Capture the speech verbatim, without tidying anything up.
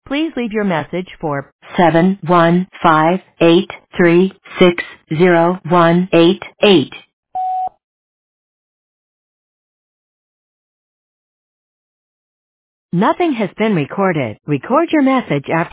Please leave your message for seven one five eight three six zero one eight eight. Nothing has been recorded. Record your message after